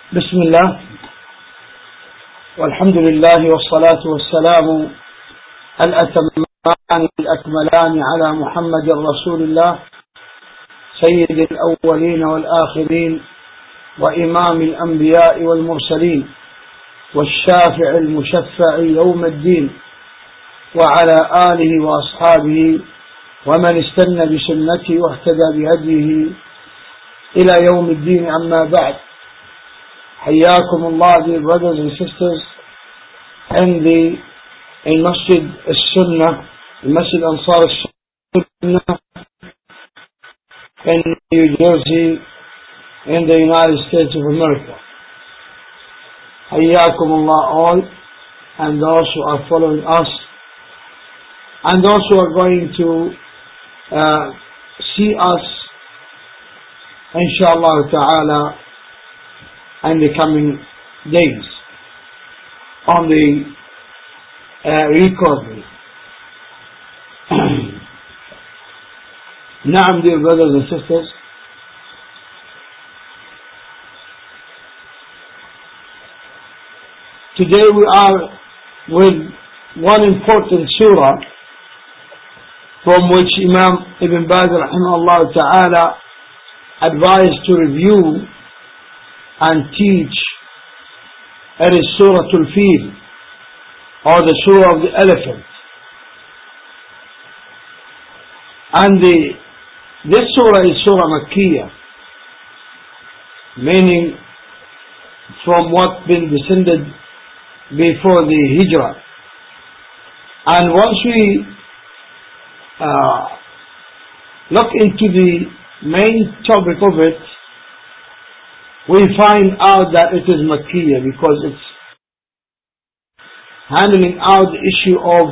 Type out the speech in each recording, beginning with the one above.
بسم الله والحمد لله والصلاة والسلام الأتمان الأكملان على محمد رسول الله سيد الأولين والآخرين وإمام الأنبياء والمرسلين والشافع المشفع يوم الدين وعلى آله وأصحابه ومن استنى بسنته واهتدى بهديه إلى يوم الدين. أما بعد, حياكم الله, dear brothers and sisters, in Masjid al-Sunnah, Masjid Ansar al-Sunnah in New Jersey, in the United States of America. حياكم Allah all, and those who are following us, and those who are going to see us, inshallah ta'ala, in the coming days on the recording. Naam, dear brothers and sisters, today we are with one important surah from which Imam Ibn Baz rahimahullah ta'ala advised to review and teach. It is Surah Al-Fil, or the Surah of the Elephant. And this Surah is Surah Makkiyah, meaning from what been descended before the Hijrah. And once we look into the main topic of it, we find out that it is Makkiyah because it's handling out the issue of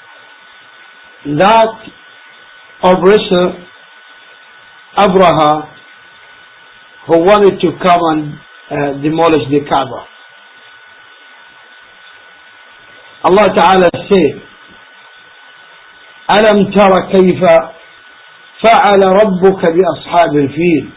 that oppressor Abraha, who wanted to come and demolish the Kaaba. Allah Ta'ala said, أَلَمْ تَرَ كَيْفَ فَعَلَ رَبُّكَ بِأَصْحَابِ الْفِيلِ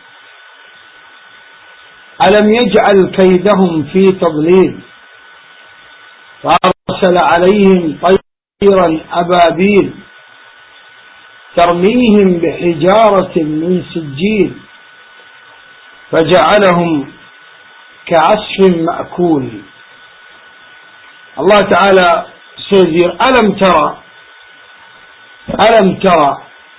أَلَمْ يَجْعَلْ كَيْدَهُمْ فِي تَضْلِيلٍ فَأَرْسَلَ عَلَيْهِمْ طَيْرًا أَبَابِيلَ تَرْمِيهِمْ بِحِجَارَةٍ مِّن سِجِّيلٍ فَجَعَلَهُمْ كَعَصْفٍ مَأْكُولٍ. Allah Ta'ala says here, أَلَمْ تَرَ,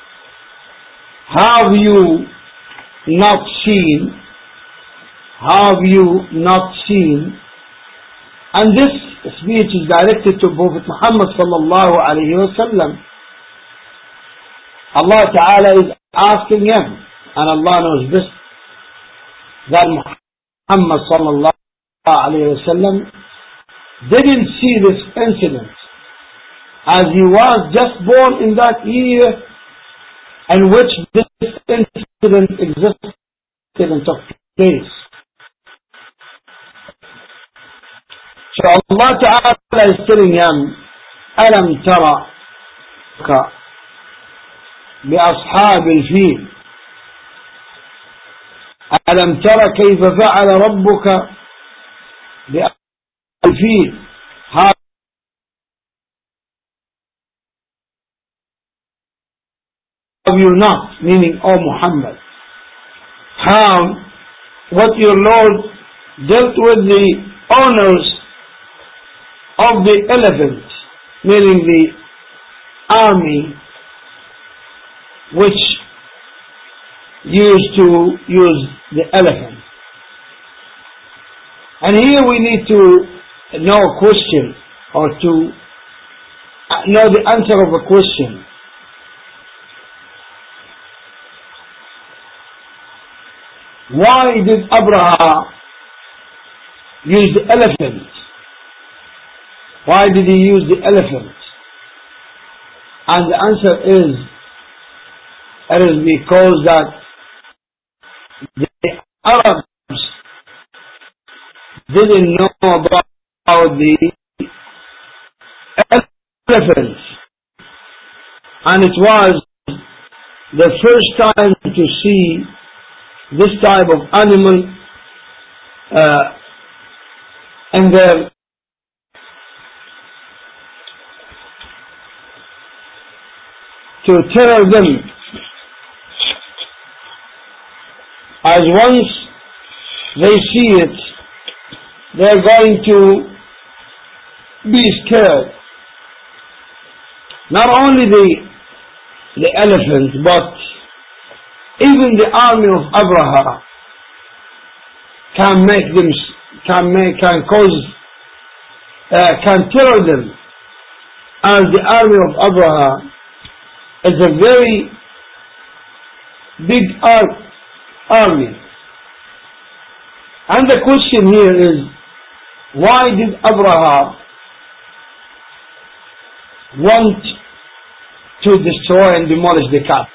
have you not seen? Have you not seen? And this speech is directed to Prophet Muhammad sallallahu alayhi wa sallam. Allah Ta'ala is asking him, and Allah knows best, that Muhammad sallallahu alayhi wa sallam didn't see this incident, as he was just born in that year in which this incident existed and took place. So Allah Ta'ala is telling him, أَلَمْ تَرَ بِأَصْحَابِ الْفِيلِ أَلَمْ تَرَ كَيْفَ فَعَلَ رَبُّكَ بِأَصْحَابِ الْفِيلِ. Have you not, meaning, O Muhammad, how what your Lord dealt with the owners of the elephant, meaning the army which used to use the elephant. And here we need to know a question, or to know the answer of a question. Why did Abraha use the elephant? Why did he use the elephant? And the answer is, it is because that the Arabs didn't know about the elephants, and it was the first time to see this type of animal and there to tell them, as once they see it, they're going to be scared. Not only the elephant, but even the army of Abraha can make them, can terror them, as the army of Abraha is a very big army. And the question here is, why did Abraha want to destroy and demolish the Kaaba?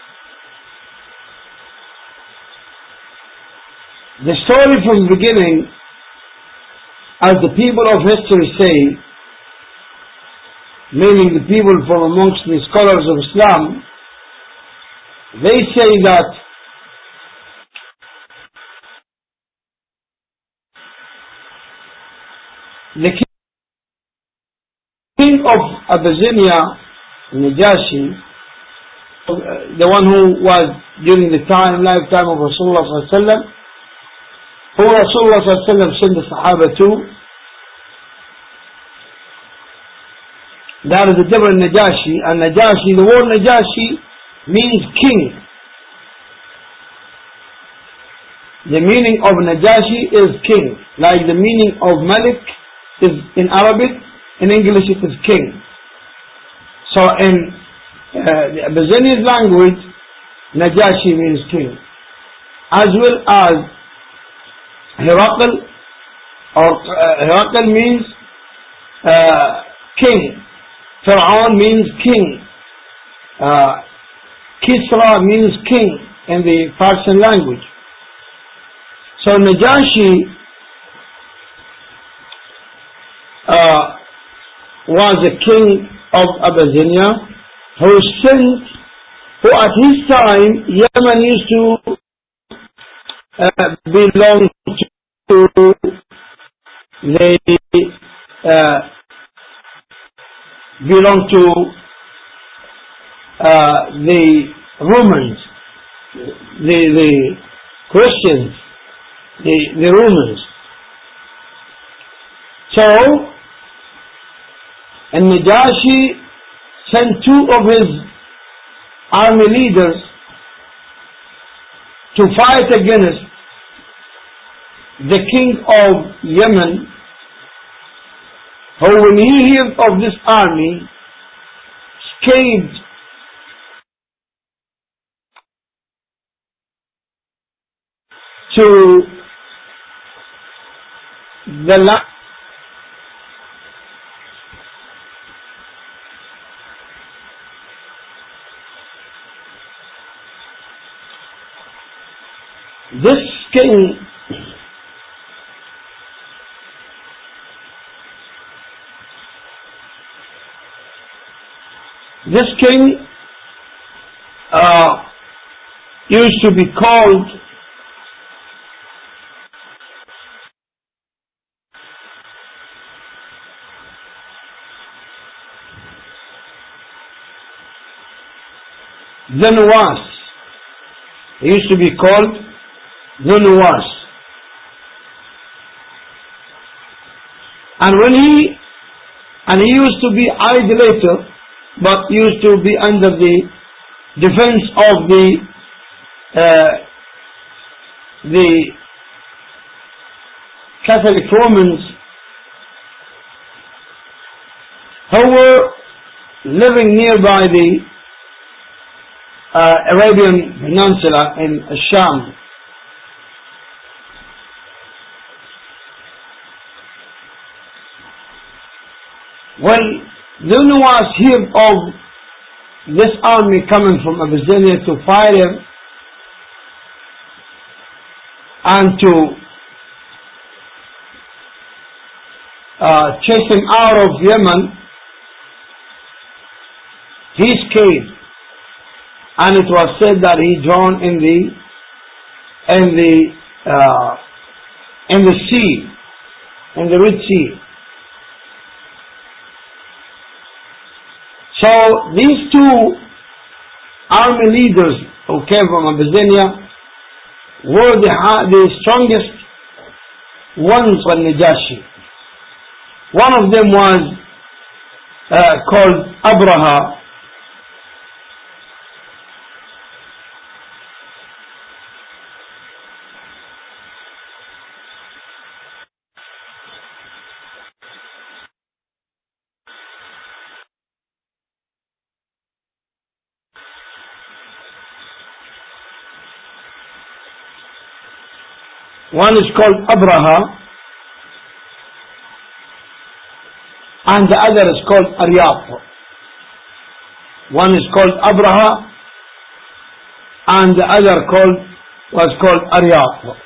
The story from the beginning, as the people of history say, meaning the people from amongst the scholars of Islam, they say that the king of Abyssinia, Najashi, the one who was during the lifetime of Rasulullah sallallahu alaihi wasallam, who Rasulullah sallallahu alaihi wasallam sent the Sahaba to, that is a different Najashi. And Najashi, the word Najashi means king. The meaning of Najashi is king, like the meaning of Malik is in Arabic, in English it is king. So in the Abyssinian language, Najashi means king, as well as Herakl, or Herakl means king. Fir'aun means king. Kisra means king in the Persian language. So Najashi was a king of Abyssinia who at his time Yemen used to belong to the Romans, the Christians, the Romans. So, and Najashi sent two of his army leaders to fight against the king of Yemen, who, when he heard of this army, escaped to the land. This king used to be called Nuwas. He used to be called Nuwas. And he used to be idolater, but used to be under the defense of the Catholic Romans, who were living nearby the Arabian Peninsula in Sham. When the Nuwas heard of this army coming from Abyssinia to fight him and to chase him out of Yemen, he escaped, and it was said that he drowned in the sea. in the Red Sea. So these two army leaders who came from Abyssinia were the strongest ones for Najashi. One of them was called Abraha. One is called Abraha, and the other is called Aryab. One is called Abraha, and the other was called Aryab.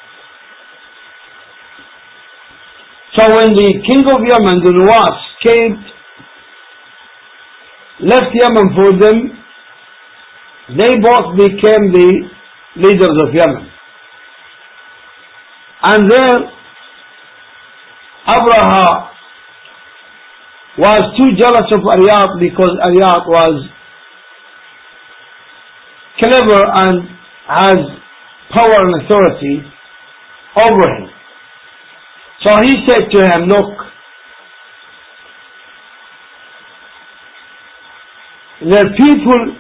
So when the king of Yemen, the Nuwas, left Yemen for them, they both became the leaders of Yemen. And there, Abraha was too jealous of Aryab because Aryab was clever and has power and authority over him. So he said to him, look, the people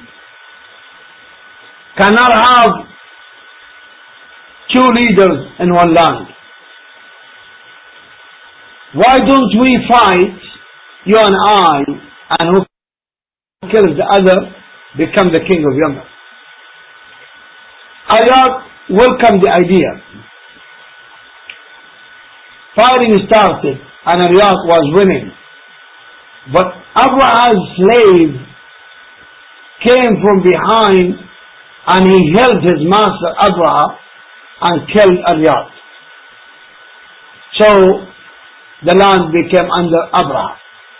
cannot have two leaders in one land. Why don't we fight, you and I, and who kills the other become the king of Yemen? Aryab welcomed the idea. Fighting started and Aryab was winning. But Abraha's slave came from behind and he held his master Abraha and killed Aryab. So the land became under Abraha.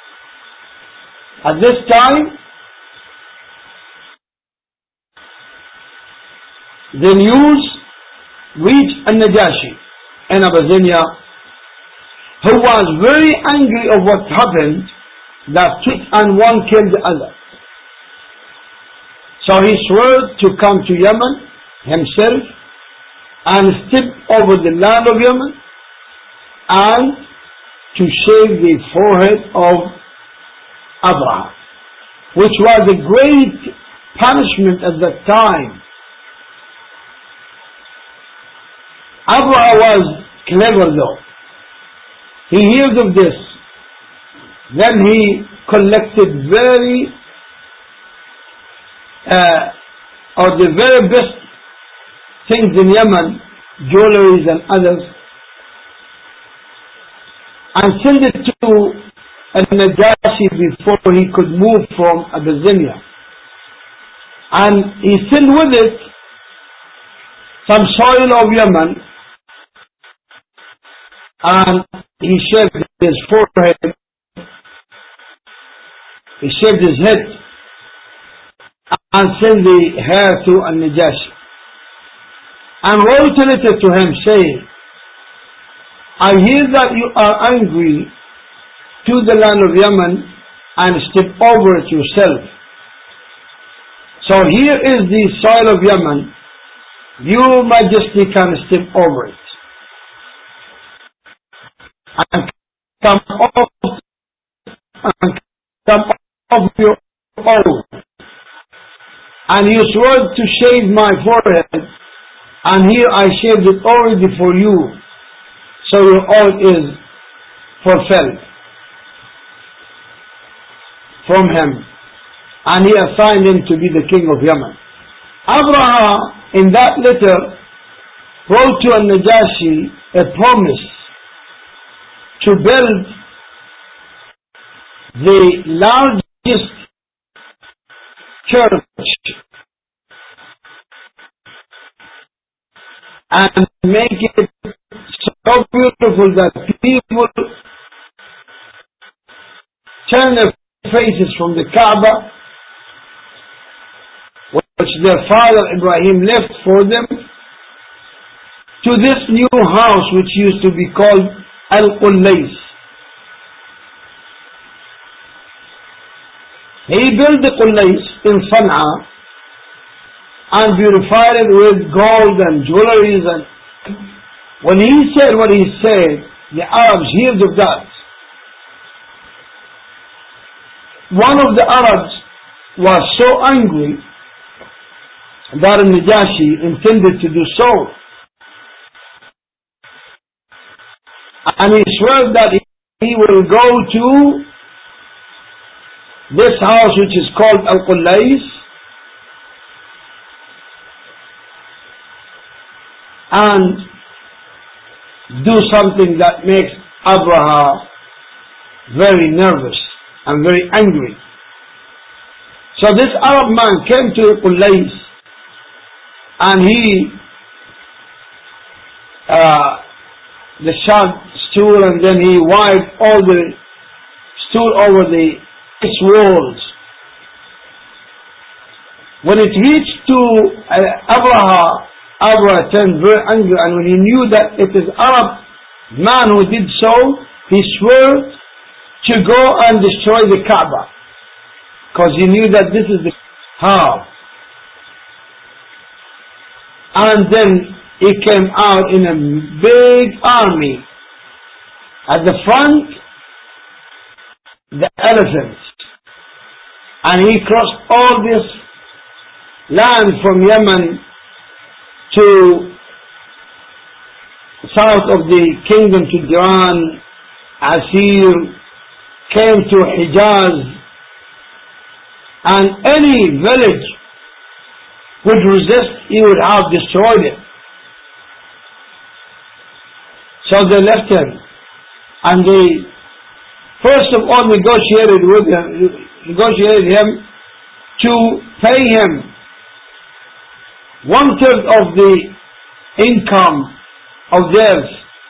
At this time, the news reached An-Najashi in Abyssinia, who was very angry of what happened, that took and one killed the other. So he swore to come to Yemen himself and step over the land of Yemen and to shave the forehead of Abraham, which was a great punishment at that time. Abraham was clever though. He heard of this. Then he collected the very best things in Yemen, jewelries and others, and sent it to An-Najashi before he could move from Abyssinia. And he sent with it some soil of Yemen, and he shaved his forehead, he shaved his head, and sent the hair to An-Najashi. And wrote a letter to him saying, I hear that you are angry to the land of Yemen and step over it yourself. So here is the soil of Yemen. Your Majesty can step over it and come off your own. And you swore to shave my forehead, and here I shaved it already for you, so your oath is fulfilled from him. And he assigned him to be the king of Yemen. Abraham, in that letter, wrote to An-Najashi a promise to build the largest church and make it so beautiful that people turn their faces from the Kaaba, which their father Ibrahim left for them, to this new house which used to be called Al-Qullays. He built the Qullays in Sana'a and beautified it with gold and jewelries. And when he said what he said, the Arabs heard of that. One of the Arabs was so angry that Najashi intended to do so. And he swore that he will go to this house which is called Al-Qullays and do something that makes Abraha very nervous and very angry. So this Arab man came to Qullays and he the stool, and then he wiped all the stool over its walls. When it reached to Abraha turned very angry, and when he knew that it is Arab man who did so, he swore to go and destroy the Kaaba, because he knew that this is the how. And then he came out in a big army. At the front, the elephants. And he crossed all this land from Yemen to south of the kingdom to Iran, Asir, came to Hijaz, and any village would resist, he would have destroyed it. So they left him, and they first of all negotiated him to pay him 1/3 of the income of theirs,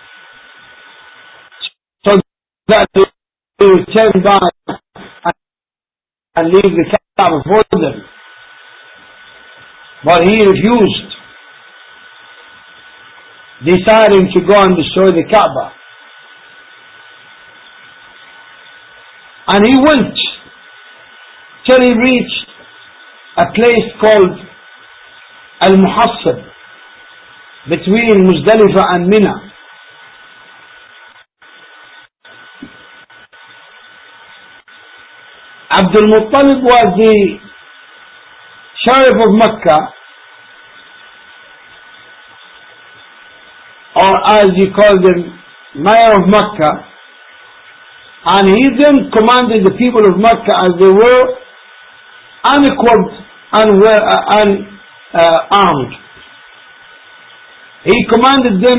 so that they would turn back and leave the Kaaba for them. But he refused, deciding to go and destroy the Kaaba. And he went till he reached a place called Al-Muhassab, between Muzdalifah and Mina. Abdul Muttalib was the Sheriff of Mecca, or as you call them, Mayor of Mecca, and he then commanded the people of Mecca as they were unequipped and armed. He commanded them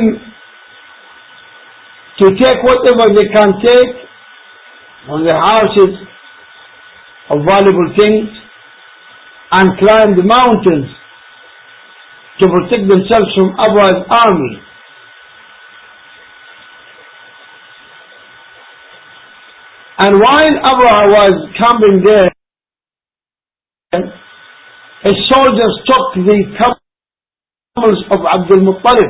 to take whatever they can take from the houses of valuable things and climb the mountains to protect themselves from Abraha's army. And while Abraha was camping there, his soldiers took the camels of Abdul Muttalib,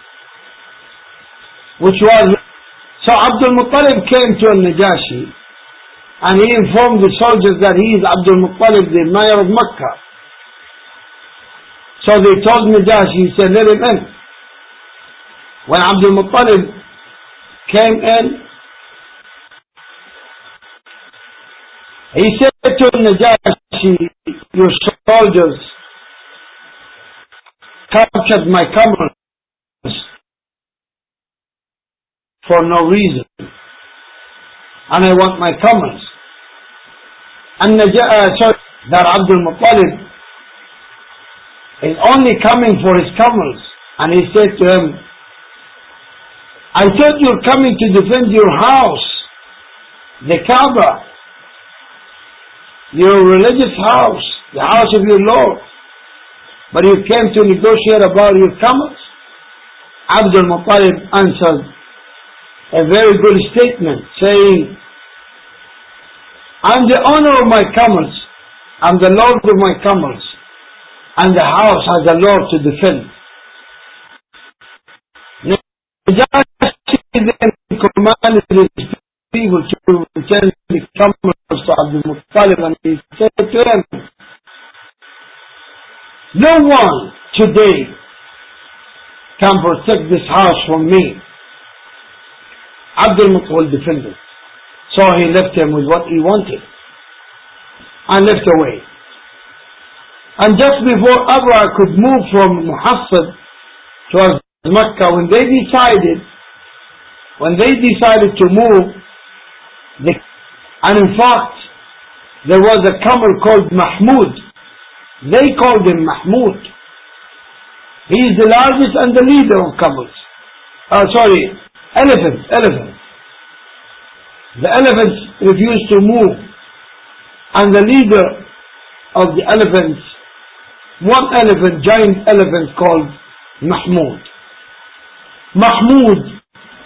so Abdul Muttalib came to Al-Najashi, and he informed the soldiers that he is Abdul Muttalib, the mayor of Mecca. So they told Najashi, he said, let him in. When Abdul Muttalib came in, he said to Najashi, your soldiers captured my camels for no reason, and I want my camels. And that Abdul Muttalib is only coming for his camels. And he said to him, I thought you were coming to defend your house, the Kaaba, your religious house, the house of your Lord, but you came to negotiate about your camels? Abdul Muttalib answered a very good statement, saying, I'm the owner of my camels, I'm the Lord of my camels, and the house has a Lord to defend. Najashi then commanded his people to return the camels to Abdul Muttalib, and he said to them, no one today can protect this house from me. Abdul Muttalib will defend it. So he left him with what he wanted and left away. And just before Abraha could move from Muhassad towards Mecca, when they decided to move, and in fact there was a camel called Mahmud. They called him Mahmud. He is the largest and the leader of camels. Elephants. The elephants refused to move, and the leader of the elephants, one elephant, giant elephant called Mahmud. Mahmud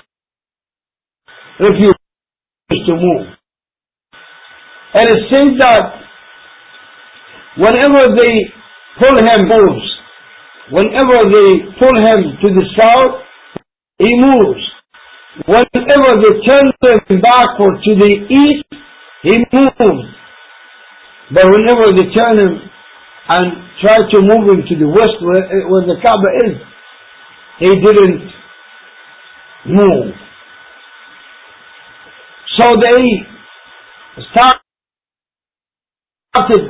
refused to move. And it says that whenever they pull him, moves. Whenever they pull him to the south, he moves. Whenever they turn him backward to the east, he moves. But whenever they turn him and try to move him to the west where the Kaaba is, he didn't move. So they started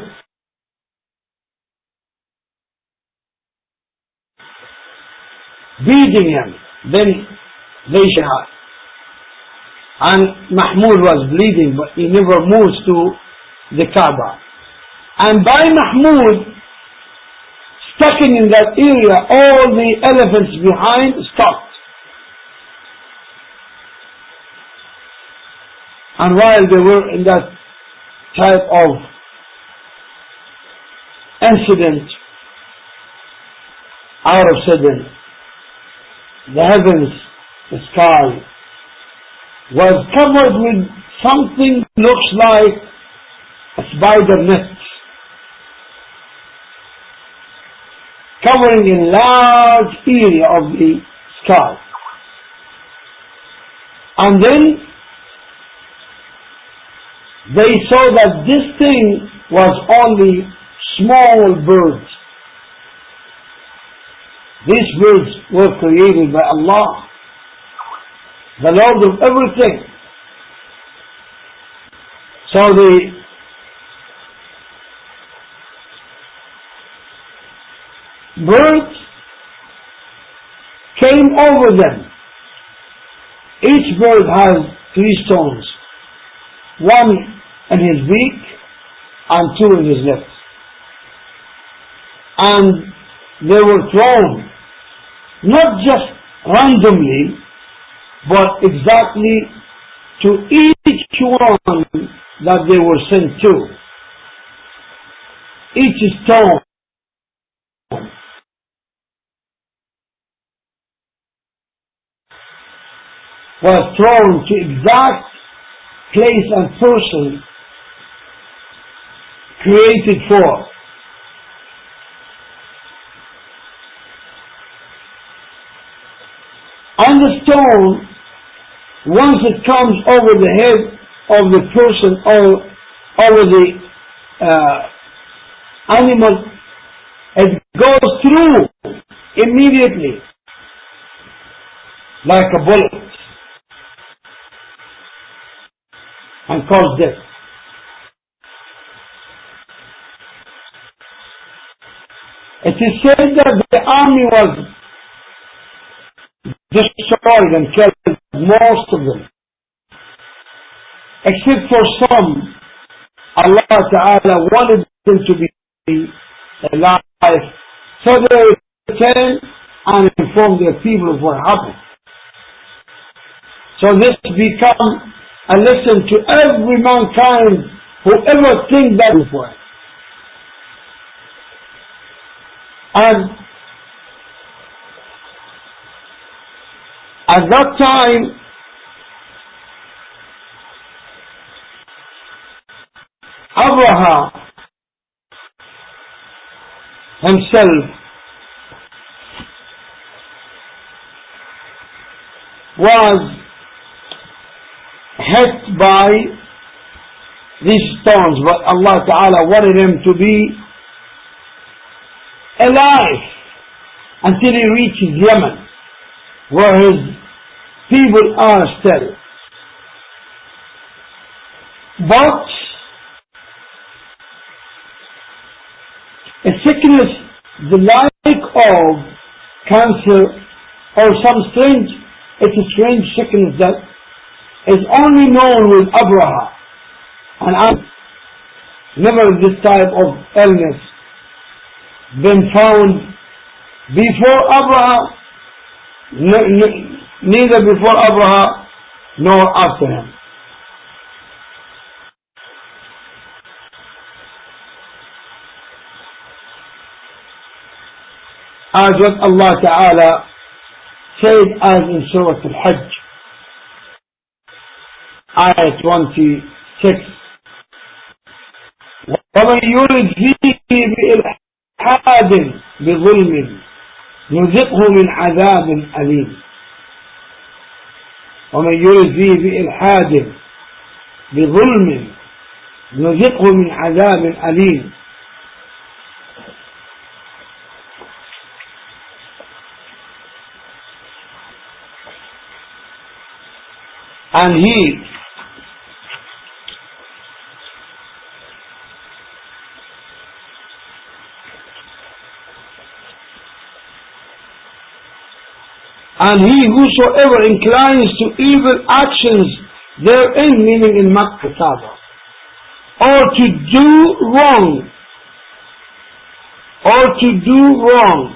beating him. Then they shot. And Mahmud was bleeding, but he never moves to the Kaaba. And by Mahmud stucking in that area, all the elephants behind stopped. And while they were in that type of incident, all of a sudden, the heavens, the sky, was covered with something looks like a spider net, covering a large area of the sky. And then they saw that this thing was only small birds. These birds were created by Allah, the Lord of everything. So the birds came over them. Each bird has 3 stones, one in his beak and 2 in his lips. And they were thrown, not just randomly, but exactly to each one that they were sent to. Each stone was thrown to exact place and person created for. And the stone, once it comes over the head of the person or over the animal, it goes through immediately like a bullet and cause death. It is said that the army was destroyed and killed, most of them, except for some. Allah Ta'ala wanted them to be alive, so they returned and informed their people of what happened. So this becomes a lesson to every mankind who ever think that before. And at that time, Abraham himself was hit by these stones, but Allah Ta'ala wanted him to be alive until he reaches Yemen, where his people are still. But a sickness the like of cancer or it's a strange sickness that is only known with Abraha. And never this type of illness been found before Abraha, neither before Abraha nor after him. As what Allah Ta'ala said as in Surah Al-Hajj, Ayah 26, وَمَنْ يُرِدْ فِيهِ بِإِلْحَادٍ بِظُلْمٍ نُذِقْهُ مِنْ عَذَابٍ أَلِيمٍ. وَمَنْ يُرِدْ فِيهِ بِإِلْحَادٍ بِظُلْمٍ نُذِقْهُ مِنْ عَذَابٍ أَلِيمٍ. And he whosoever inclines to evil actions therein, meaning in Makkah, or to do wrong,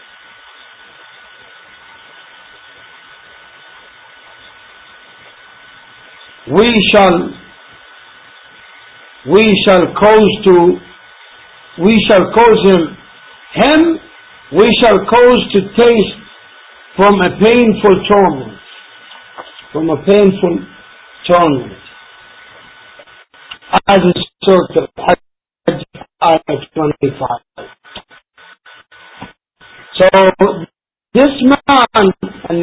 we shall cause to taste from a painful torment. As in Surah Al-Hajj, Ayah 25. So this man,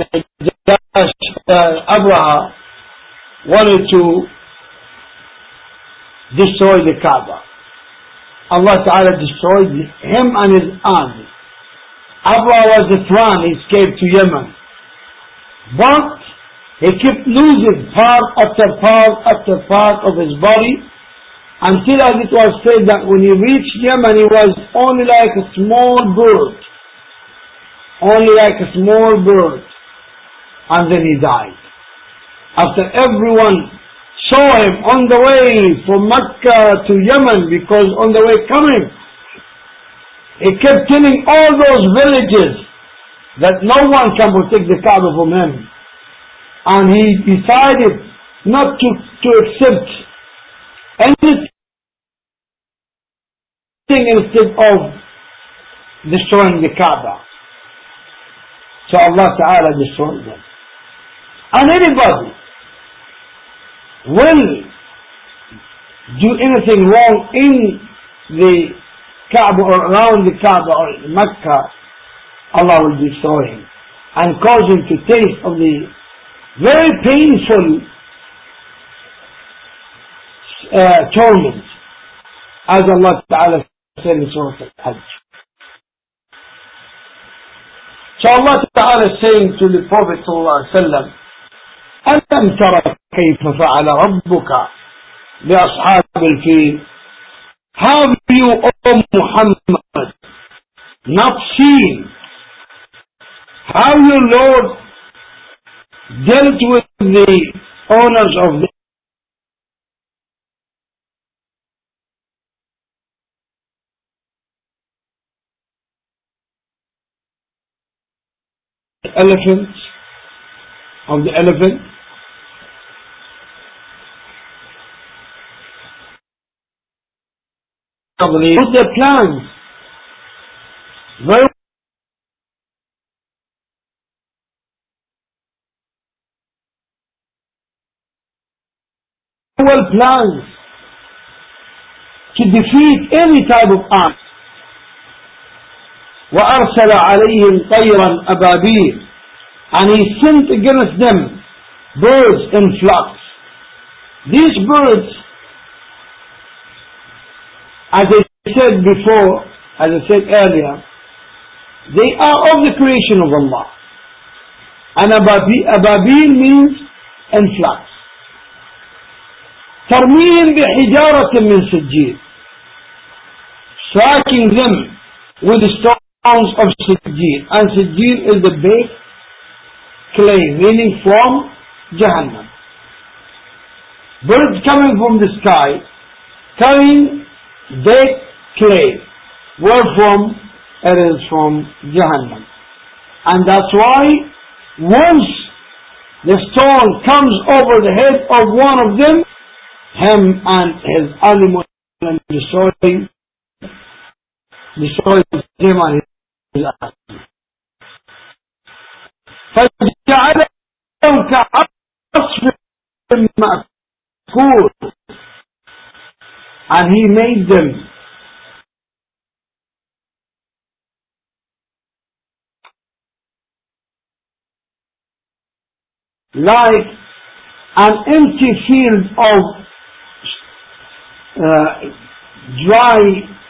Abraha, wanted to destroy the Kaaba. Allah Ta'ala destroyed him and his army. Abraha was the one, he escaped to Yemen. But he kept losing part after part of his body, until, as it was said, that when he reached Yemen, he was only like a small bird. And then he died. After everyone saw him on the way from Mecca to Yemen, because on the way coming, he kept telling all those villages that no one can protect the Kaaba from him. And he decided not to accept anything instead of destroying the Kaaba. So Allah Ta'ala destroyed them. And anybody will do anything wrong in the Kaaba or around the Kaaba or in Mecca, Allah will destroy him and cause him to taste of the very painful torment, as Allah Ta'ala said in Surah Al-Hajj. So Allah Ta'ala is saying to the Prophet Sallallahu Alaihi Wasallam, أَلَمْ تَرَ كَيْفَ فَعَلَ رَبُّكَ بِأَصْحَابِ الْفِيلِ. Have you, O Muhammad, not seen how your Lord dealt with the owners of the elephant? Put their plans very well planned to defeat any type of army. وَأَرْسَلَ عَلَيْهِمْ طَيْرًا أَبَابِيلَ. And he sent against them birds in flocks. These birds, as I said before, as I said earlier, they are of the creation of Allah. And ababil means influx. ترميهم بحجارة من سجيل, striking them with the stones of Sijil. And Sijil is the baked clay, meaning from Jahannam. Birds coming from the sky, carrying baked clay. Where from? It is from Jahannam. And that's why once the stone comes over the head of one of them, him and his animal, and destroys him and his animal. فجعلهم كعصف مأكول, and he made them like an empty field of dry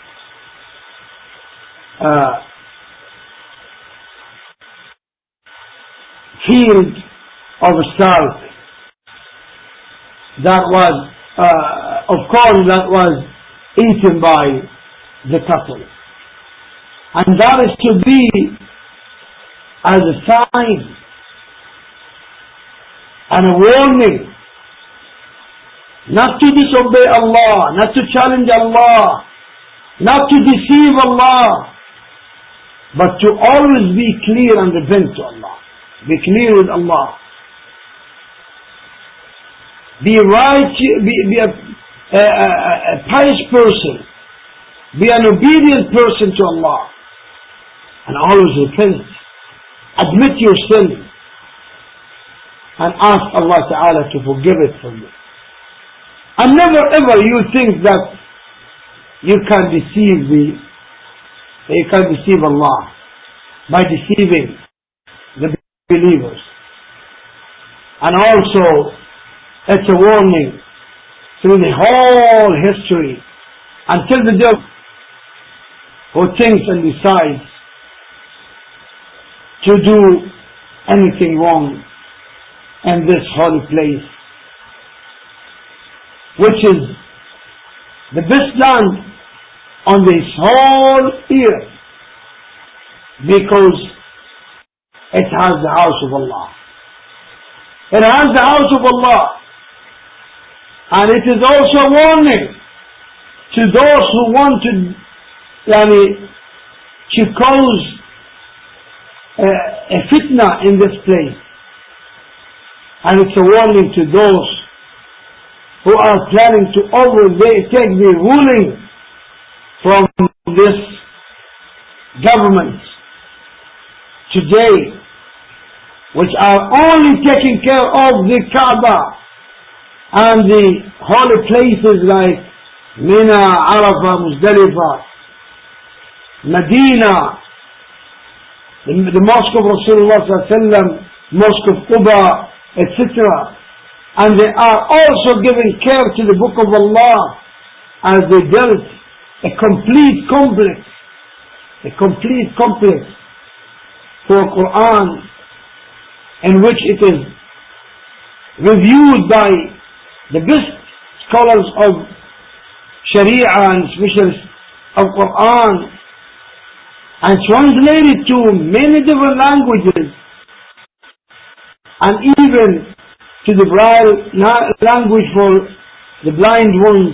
field of stalk that was of corn that was eaten by the cattle, and that is to be as a sign and a warning not to disobey Allah, not to challenge Allah, not to deceive Allah, but to always be clear and repent to Allah. Be clear with Allah. Be right, be a pious person. Be an obedient person to Allah. And always repent. Admit your sin. And ask Allah Ta'ala to forgive it from you. And never ever you think that you can deceive Allah by deceiving the believers. And also it's a warning through the whole history until the day who thinks and decides to do anything wrong in this holy place, which is the best land on this whole earth, because it has the house of Allah. It has the house of Allah. And it is also a warning to those who want to cause a fitna in this place. And it's a warning to those who are planning to take the ruling from this government today, which are only taking care of the Kaaba and the holy places like Mina, Arafah, Muzdalifah, Medina, the Mosque of Rasulullah sallallahu alaihi wasallam, Mosque of Quba, etc. And they are also giving care to the Book of Allah as they built a complete complex for Quran, in which it is reviewed by the best scholars of Sharia and specialists of Quran, and translated to many different languages, and even to the Braille language for the blind ones.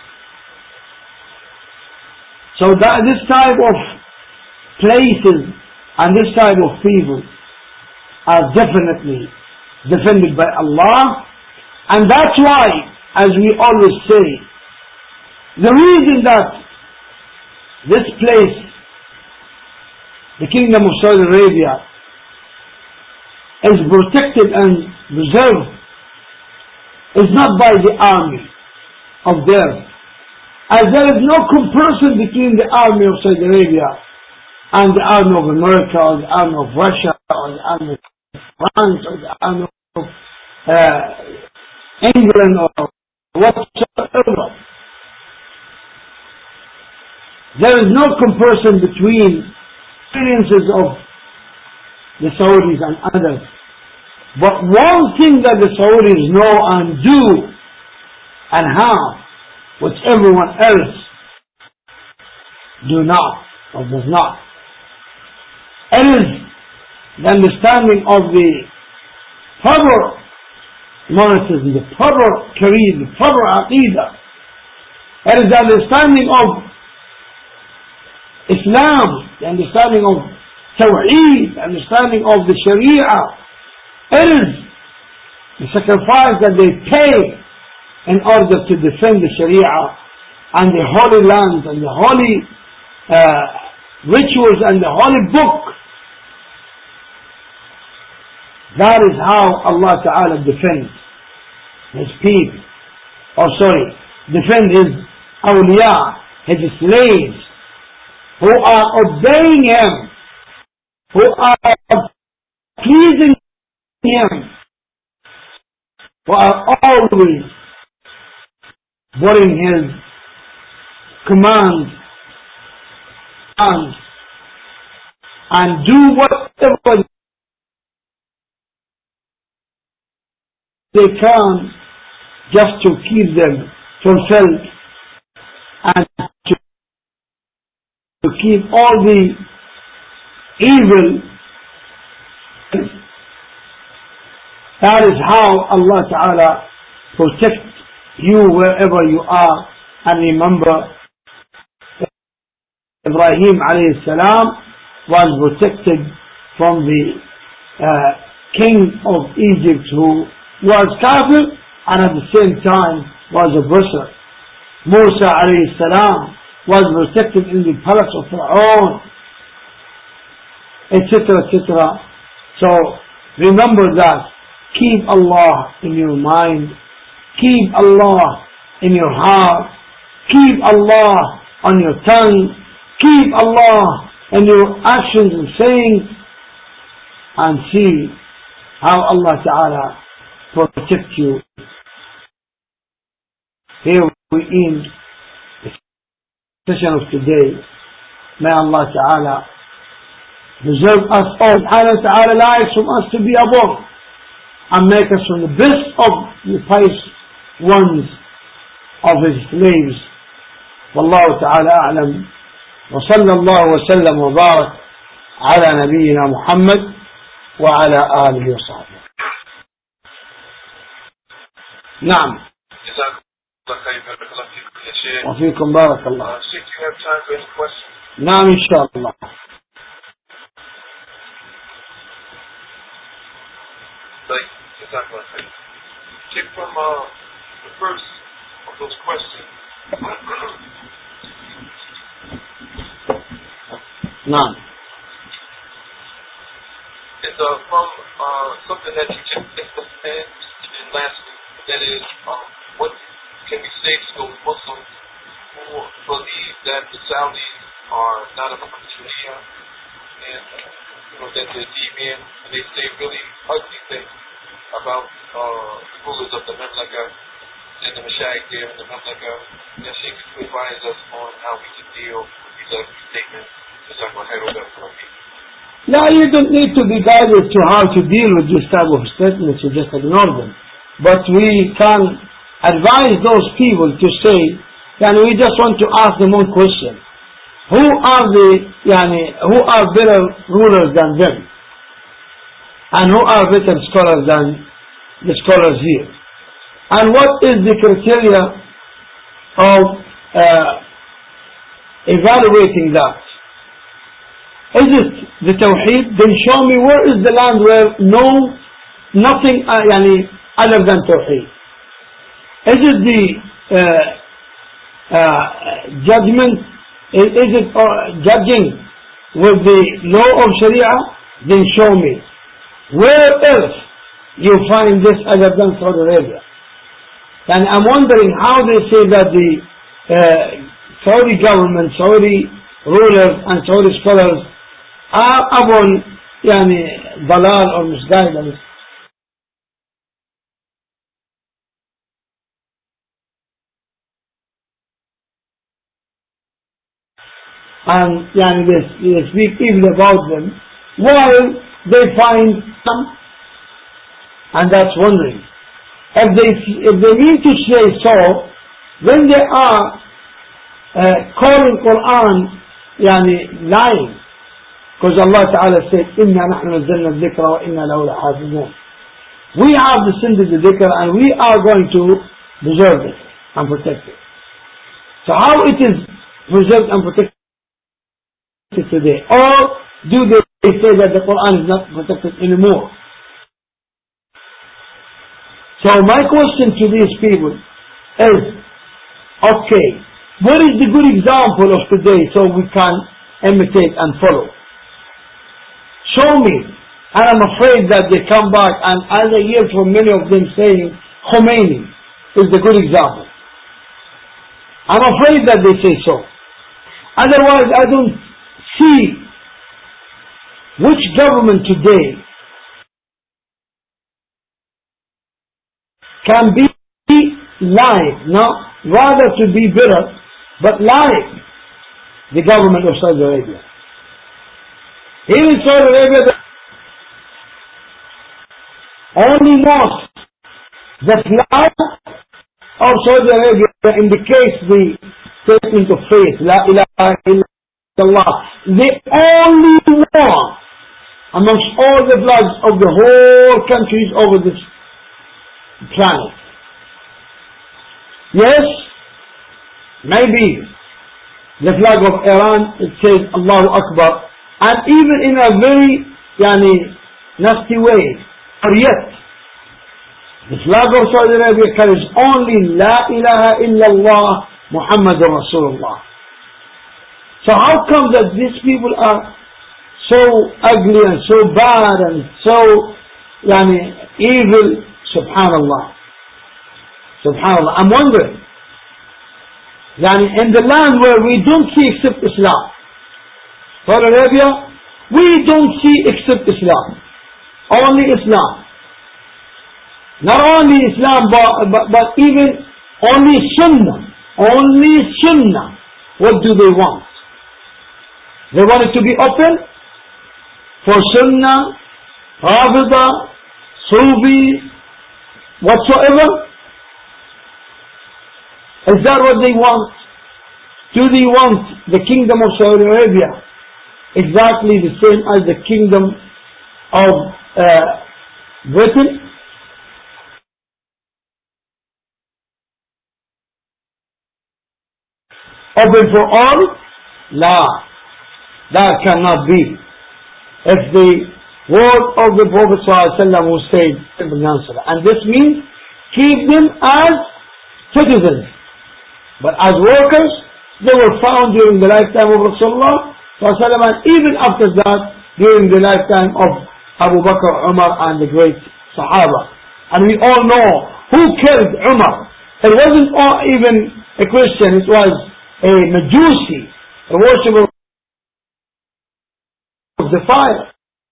So that this type of places and this type of people are definitely defended by Allah. And that's why, as we always say, the reason that this place, the Kingdom of Saudi Arabia, is protected and preserved is not by the army of theirs, as there is no comparison between the army of Saudi Arabia and the army of America, or the army of Russia, or the army of France, or the army of England, or whatsoever. There is no comparison between experiences of the Saudis and others. But one thing that the Saudis know and do and have, which everyone else do not or does not, it is the understanding of the proper monotheism, the proper creed, the proper aqidah. It is the understanding of Islam, the understanding of Tawheed, the understanding of the Sharia. It is the sacrifice that they pay in order to defend the Sharia and the holy lands and the holy rituals and the holy book. That is how Allah Ta'ala defends His people. Defend His awliya, His slaves, who are obeying Him, who are pleasing Him, who are always following His commands and do whatever they can just to keep them fulfilled and to keep all the evil. That is how Allah Ta'ala protects you wherever you are. And remember, Ibrahim alayhi salam was protected from the king of Egypt who was kafir and at the same time was oppressor. Musa alayhi salam was protected in the palace of Fir'aun, etc., etc. So remember that. Keep Allah in your mind. Keep Allah in your heart. Keep Allah on your tongue. Keep Allah in your actions and sayings, and see how Allah Ta'ala protect you. Here we end the session of today. May Allah Ta'ala preserve us all. Subhanahu wa Ta'ala likes from us to be above and make us from the best of the pious ones of His slaves. Wallahu Ta'ala a'lam. وصلى الله وسلم وبارك على نبينا محمد وعلى آله وصحبه. نعم. وفيكم بارك الله. نعم إن شاء الله. Take from the first of those questions. نعم. It's from something that you just explained last week. That is, what can we say to those Muslims who believe that the Saudis are not a part of Sharia and that they're deviant, and they say really ugly things about the rulers of the Mamlaka and the Mashayikh there in the Mamlaka. And she can advise us on how we can deal with these ugly statements. No, you don't need to be guided to how to deal with this type of statements. You just ignore them. But we can advise those people to say, we just want to ask them one question. Who are better rulers than them? And who are better scholars than the scholars here? And what is the criteria of evaluating that? Is it the Tawheed? Then show me where is the land where nothing other than Tawheed. Is it the judgment? Is it judging with the law of Sharia? Then show me. Where else you find this other than Saudi Arabia? And I'm wondering how they say that the Saudi government, Saudi rulers and Saudi scholars are upon dalal or misguidance and they speak evil about them, while they find some, and that's wondering. If they mean to say so, then they are calling Quran lying, because Allah Ta'ala said, "Inna nahnu nazzalna al-dhikra wa inna lahu lahafizun." We have descended the dhikr and we are going to preserve it and protect it. So how it is preserved and protected today? Or do they say that the Quran is not protected anymore? So my question to these people is, okay, what is the good example of today so we can imitate and follow? Show me. And I'm afraid that they come back, and as I hear from many of them saying, Khomeini is the good example. I'm afraid that they say so. Otherwise, I don't see which government today can be like, not rather to be bitter, but like the government of Saudi Arabia. Here in Saudi Arabia, only mosque that flag of Saudi Arabia indicates the statement of faith, La ilaha illallah. The only one amongst all the flags of the whole countries over this planet. Yes, maybe the flag of Iran, it says Allahu Akbar, and even in a very nasty way. Or yet, the flag of Saudi Arabia carries only La ilaha illallah Muhammadur Rasulullah. So how come that these people are so ugly and so bad and so evil? Subhanallah. Subhanallah. I'm wondering, in the land where we don't see except Islam, Saudi Arabia, we don't see except Islam. Only Islam. Not only Islam, but even only Sunnah. Only Sunnah. What do they want? They want it to be open for Sunnah, Rafida, Sufi, whatsoever. Is that what they want? Do they want the kingdom of Saudi Arabia exactly the same as the kingdom of Britain? Open for all? La. That cannot be. If the word of the Prophet ﷺ was said, and this means keep them as citizens. But as workers, they were found during the lifetime of Rasulullah ﷺ, and even after that, during the lifetime of Abu Bakr, Umar, and the great Sahaba. And we all know who killed Umar. It wasn't even a Christian, it was a Majusi, a worshipper of the fire.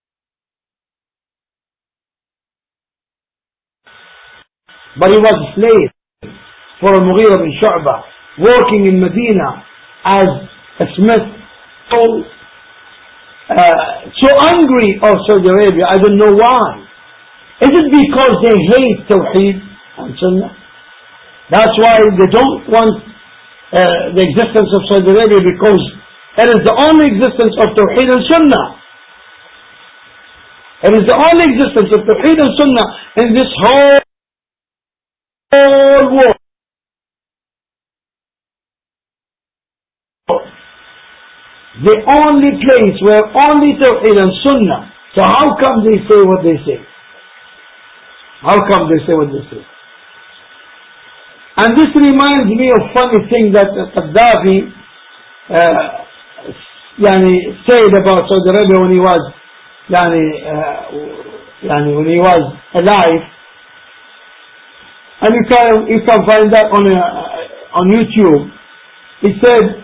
But he was a slave for Mughira bin Shu'bah, working in Medina as a smith. So angry of Saudi Arabia, I don't know why. Is it because they hate Tawheed and Sunnah? That's why they don't want the existence of Saudi Arabia, because it is the only existence of Tawheed and Sunnah. It is the only existence of Tawheed and Sunnah in this whole world. The only place where only Tawheed and Sunnah. So how come they say what they say? How come they say what they say? And this reminds me of funny thing that Gaddafi said about Saudi Arabia when he was when he was alive. And you can find that on YouTube. He said,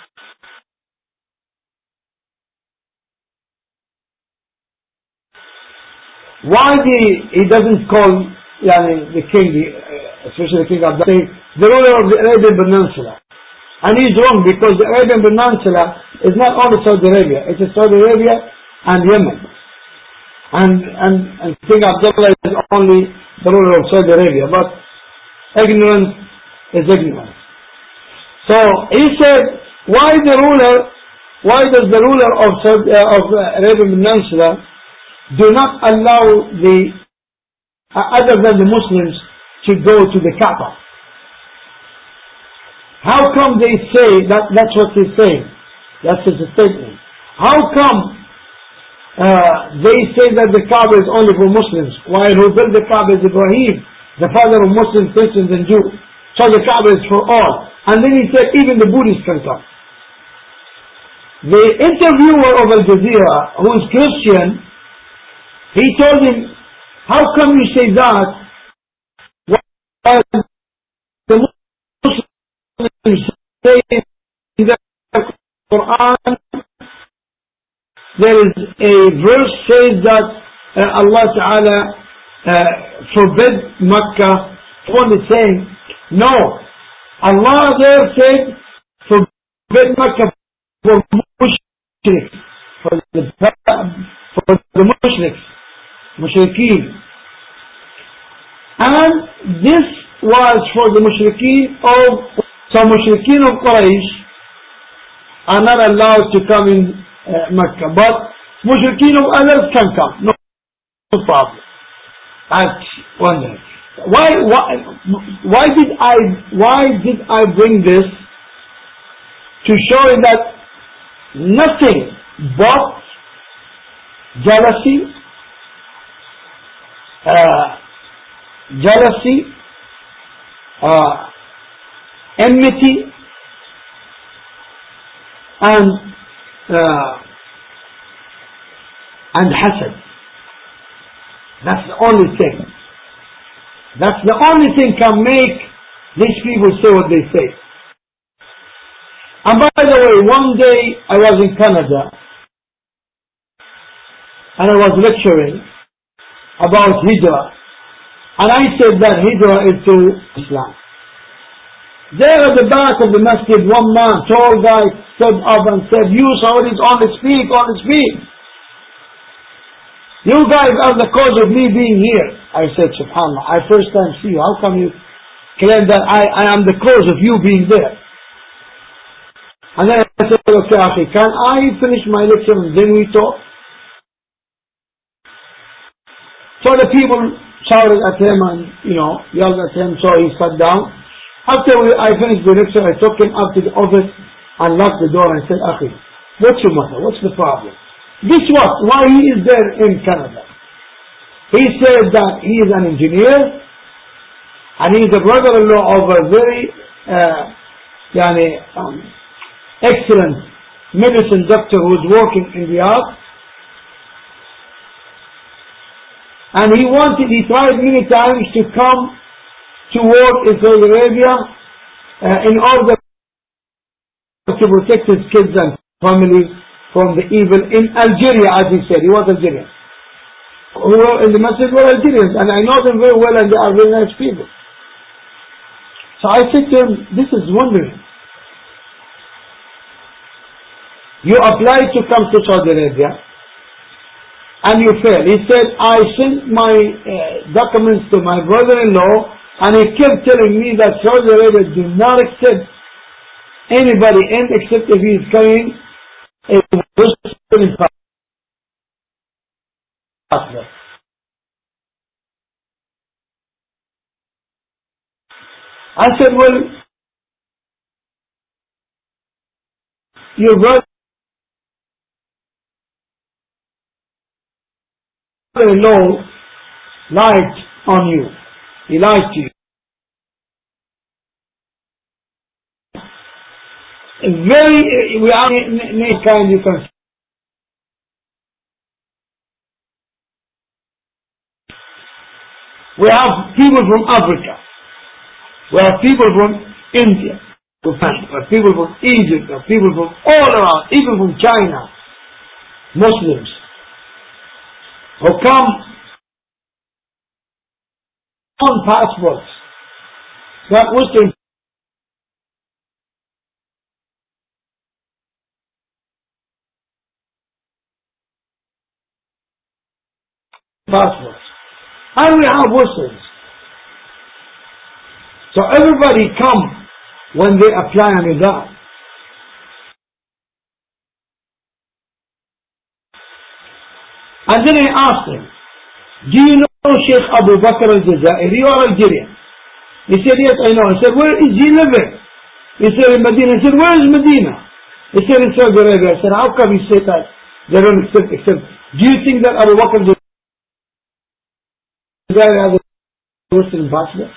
why he doesn't call the king, especially the king of the ruler of the Arabian Peninsula. And he's wrong, because the Arabian Peninsula is not only Saudi Arabia, it is Saudi Arabia and Yemen. And King Abdullah is only the ruler of Saudi Arabia, but ignorance is ignorance. So he said, why does the ruler of Arabian Peninsula do not allow the other than the Muslims to go to the Kaaba? How come they say that's what he's saying? That's his statement. How come they say that the Kaaba is only for Muslims, while who built the Kaaba is Ibrahim, the father of Muslims, Christians and Jews? So the Kaaba is for all. And then he said even the Buddhists can come. The interviewer of Al Jazeera, who is Christian, he told him, how come you say that while the Muslims say in the Quran, there is a verse says that Allah Ta'ala forbid Makkah. One is saying, no, Allah there said forbid Makkah for mushriks, for the mushriks, mushrikeen. And this was for the mushrikeen of, some mushrikeen of Quraysh are not allowed to come in Mecca, but mushrikeen of others can come, no problem. That's wondering. Why did I bring this? To show you that nothing but jealousy, enmity, and hasad. That's the only thing. That's the only thing can make these people say what they say. And by the way, one day I was in Canada and I was lecturing about Hijrah, and I said that Hijrah is to Islam. There at the back of the masjid, one man, tall guy, stood up and said, you Saudis only speak. You guys are the cause of me being here. I said, SubhanAllah, I first time see you. How come you claim that I am the cause of you being there? And then I said, okay, Akhi, can I finish my lecture and then we talk? So the people shouted at him and, yelled at him, so he sat down. After I finished the lecture, I took him up to the office and locked the door and said, Akhi, what's your matter? What's the problem? Guess what? Why he is there in Canada? He said that he is an engineer and he is the brother-in-law of a very excellent medicine doctor who is working in Riyadh. And he tried many times to come to work in Saudi Arabia in order to protect his kids and family from the evil in Algeria, as he said. He was Algerian. Who were in the masjid were Algerians, and I know them very well, and they are very nice people. So I said to him, this is wondering. You applied to come to Saudi Arabia, and you failed. He said, I sent my documents to my brother-in-law, and he kept telling me that Saudi Arabia do not accept anybody in except if he is carrying a Muslim passport. I said, well, your brother-in-law lied on you. He lied to you. We are kind, you can. We have people from Africa. We have people from India. We have people from Egypt. We have people from all around, even from China. Muslims who come on passports, not Western passports. And we have Muslims. So everybody come when they apply a nizam. And then I asked him, do you know Sheikh Abu Bakr al-Jazairi or Algerian? He said, yes, I know. I said, where is he living? He said, in Medina. I said, where is Medina? He said, in Saudi Arabia. I said, how come you say that they don't accept? Do you think that Abu Bakr al-Jazairi has a Muslim passport?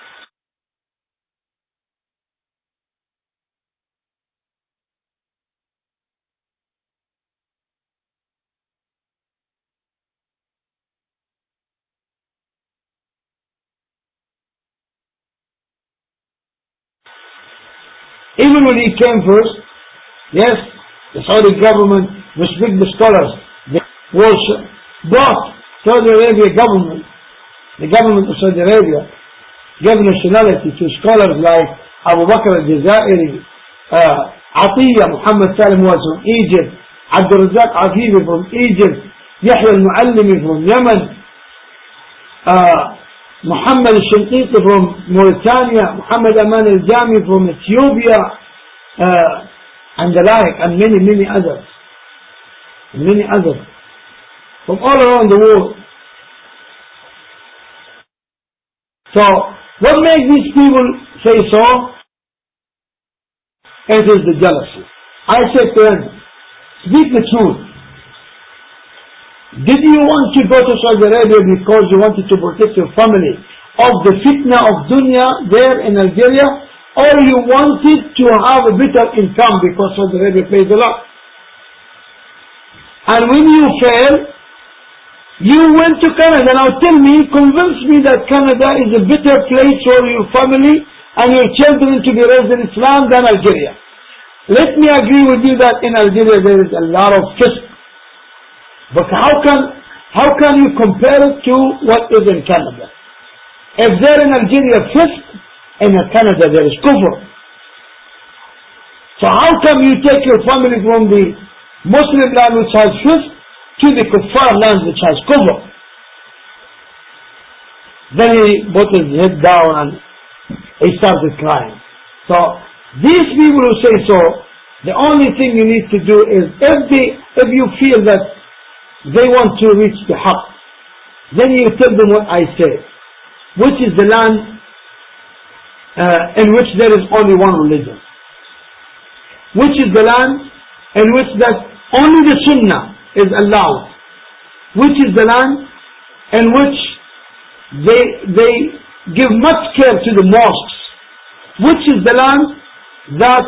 Even when he came first, yes, the Saudi government respect the scholars. They brought Saudi Arabia government, the government of Saudi Arabia, gave nationality to scholars like Abu Bakr al-Jazairi, Atiyah Muhammad Salim was from Egypt, Abdul Razak Afifi from Egypt, Yahya al-Muallimi from Yemen, Muhammad al-Shinqiti from Mauritania, Muhammad Aman al-Jami from Ethiopia, and the like, and many others. Many others. From all around the world. So, what makes these people say so? It is the jealousy. I said to them, speak the truth. Did you want to go to Saudi Arabia because you wanted to protect your family of the fitna of dunya there in Algeria, or you wanted to have a better income because Saudi Arabia pays a lot? And when you fail, you went to Canada. Now tell me, convince me that Canada is a better place for your family and your children to be raised in Islam than Algeria. Let me agree with you that in Algeria there is a lot of fisk. But how can you compare it to what is in Canada? If there in Algeria fisk, in Canada there is kufr. So how come you take your family from the Muslim land which has fisk to the kuffar land which has kufr? Then he put his head down and he started crying. So these people who say so, the only thing you need to do is, if you feel that they want to reach the haqq, then you tell them what I say, which is the land in which there is only one religion, which is the land in which that only the sunnah is allowed, which is the land in which they give much care to the mosques, which is the land that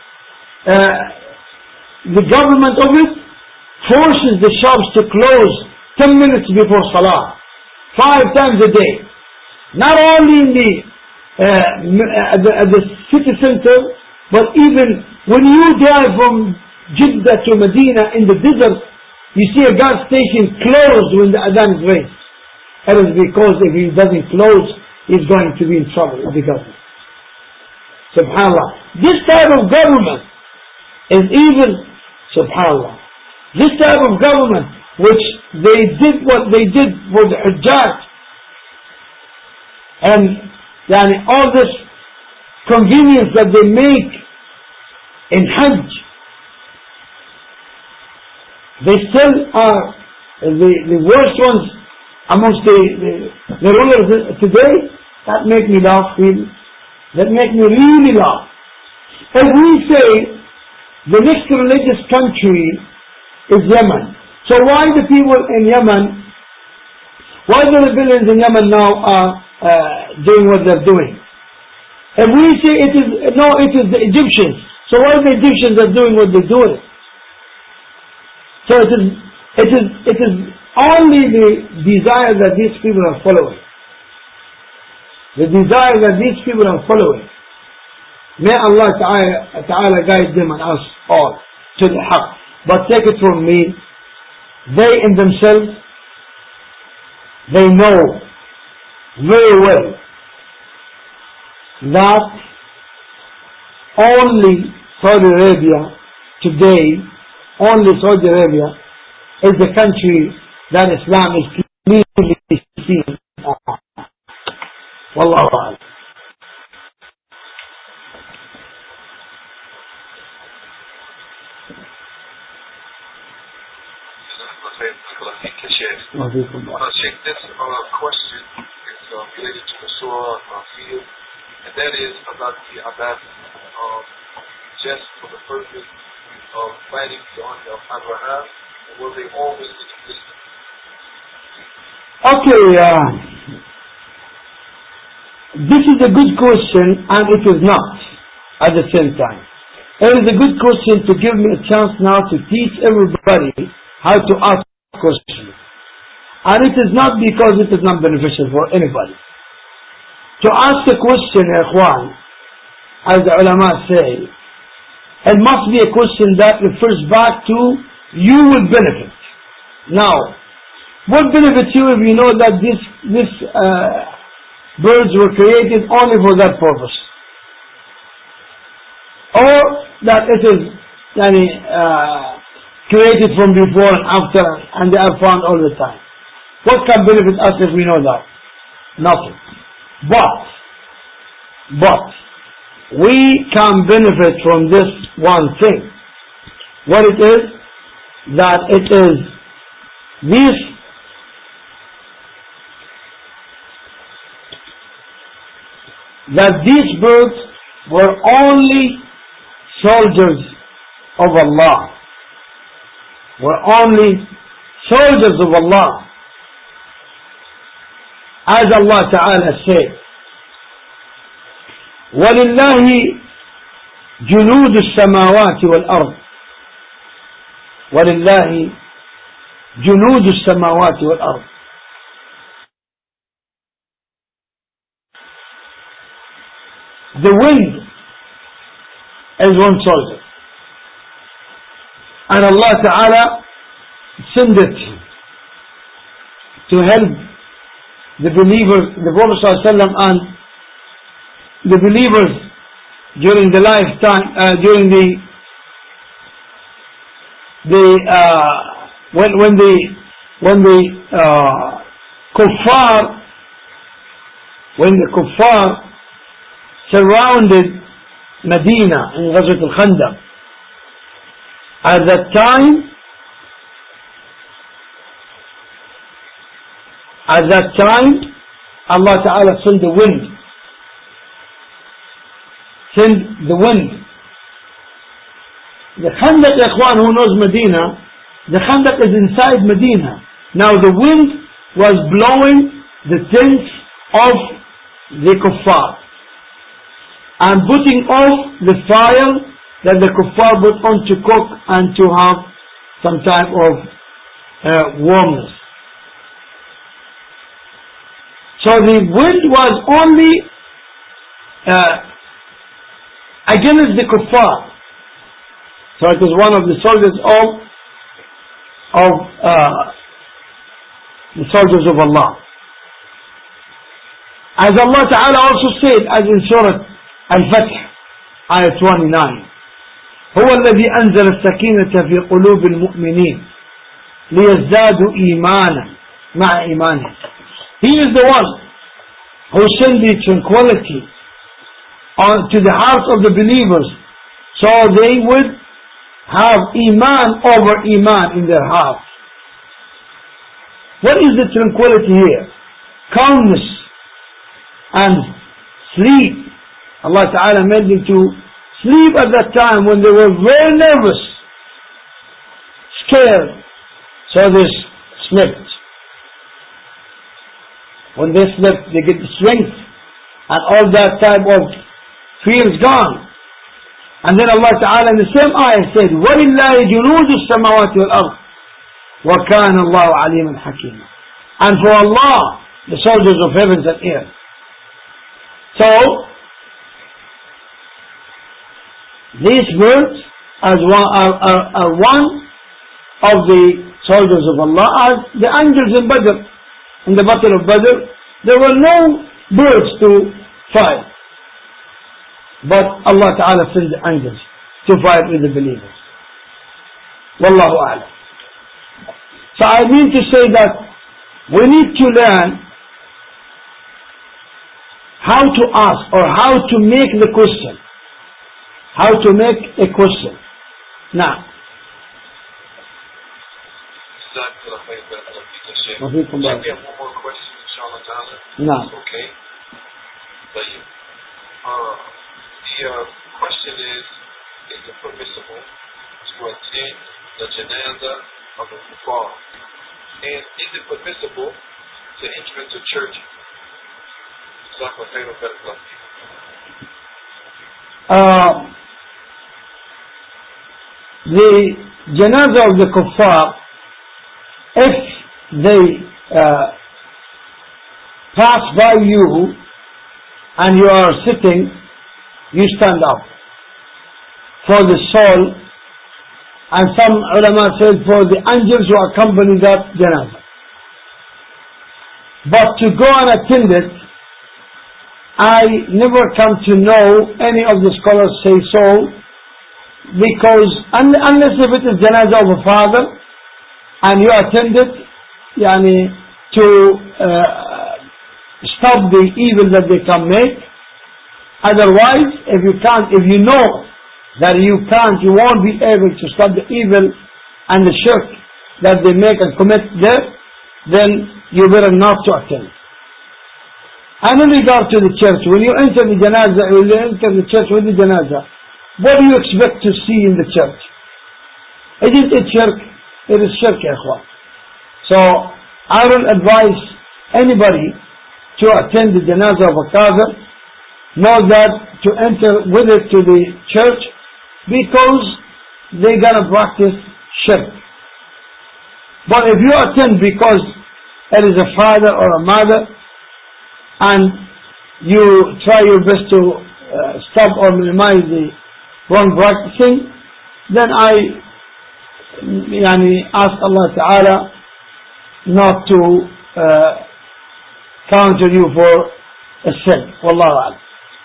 the government of it forces the shops to close 10 minutes before Salah, 5 times a day. Not only in at the city center, but even when you drive from Jeddah to Medina in the desert, you see a gas station closed when the adhan is raised. That is because if he doesn't close, he's going to be in trouble with the government. Subhanallah. This type of government is even, subhanallah, this type of government which they did what they did for the Hujjaj, and all this convenience that they make in Hajj, they still are the worst ones amongst the rulers today. That make me laugh, really. That make me really laugh. If we say the next religious country is Yemen, so why the people in Yemen, why the rebellions in Yemen now are doing what they're doing? If we say it is the Egyptians, so why the Egyptians are doing what they're doing? So it is only the desire that these people are following. The desire that these people are following. May Allah Ta'ala guide them and us all to the haqq. But take it from me, they in themselves, they know very well that only Saudi Arabia today, only Saudi Arabia is the country that Islam is clearly seen on. Wallahu a'lam. Sheikh, this question is related to the surah field, and that is about the Abad, just for the purpose of planning beyond Abraham, or will they always exist? Okay, this is a good question, and it is not at the same time. It is a good question to give me a chance now to teach everybody how to ask questions. And it is not because it is not beneficial for anybody. To ask a question, Ikhwan, as the ulama say, it must be a question that refers back to you will benefit. Now, what benefits you if you know that these birds were created only for that purpose? Or that it is created from before and after and they are found all the time. What can benefit us if we know that? Nothing. But we can benefit from this one thing. What it is? That it is these birds were only soldiers of Allah. Were only soldiers of Allah. As Allah Ta'ala said, وَلِلَّهِ جُنُودُ السَّمَاوَاتِ وَالْأَرْضِ وَلِلَّهِ جُنُودُ السَّمَاوَاتِ وَالْأَرْضِ. The wind is one soldier. And Allah Ta'ala sent it to help the believers, the Prophet ﷺ and the believers during the lifetime, when the kuffar surrounded Medina in Ghazwat al-Khandaq. At that time, Allah Ta'ala sent the wind. The Khandaq, Ikhwan, who knows Medina, the Khandaq is inside Medina. Now the wind was blowing the tents of the kuffar and putting off the fire that the kuffar put on to cook and to have some type of warmness. So the wind was only against the kuffar. So it was one of the soldiers of the soldiers of Allah. As Allah Ta'ala also said, as in Surah Al-Fath, ayah 29, هو الذي أنزل السكينة في قلوب المؤمنين ليزدادوا إيمانا مع إيمانهم. He is the one who sent the tranquility to the hearts of the believers, so they would have iman over iman in their hearts. What is the tranquility here? Calmness and sleep. Allah Ta'ala made them to sleep at that time when they were very nervous, scared, so they slept. When they slept, they get the strength and all that type of fear is gone. And then Allah Ta'ala in the same ayah said, وَلِلَّهِ جُنُودُ السَّمَاوَاتِ وَالْأَرْضِ وَكَانَ اللَّهُ عَلِيمًا حَكِيمًا. And for Allah, the soldiers of heavens and earth. So, these birds are one of the soldiers of Allah, as the angels in Badr. In the battle of Badr, there were no birds to fight. But Allah Ta'ala sent the angels to fight with the believers. Wallahu a'lam. So I mean to say that we need to learn how to ask or how to make the question. How to make a question. Now. وفيكم بارك. We have one more question, inshallah ta'ala. No. Okay. The question is it permissible to attend the janazah of the kuffar? And is it permissible to enter into church? The janazah of the kuffar, if they pass by you and you are sitting, you stand up for the soul, and some ulama said for the angels who accompany that janazah. But to go and attend it, I never come to know any of the scholars say so, because unless if it is janazah of a father and you attend it, to stop the evil that they can make. Otherwise, if you know that you won't be able to stop the evil and the shirk that they make and commit there, then you better not to attend. And in regard to the church, when you enter the janazah, when you enter the church with the janazah, what do you expect to see in the church? Isn't it shirk? It is shirk, ya ikhwan. So, I don't advise anybody to attend the janazah of a kafir, nor that to enter with it to the church, because they're going to practice shirk. But if you attend because it is a father or a mother, and you try your best to stop or minimize the wrong practicing, then I ask Allah Ta'ala not to counter you for a sin. Wallahu a'lam.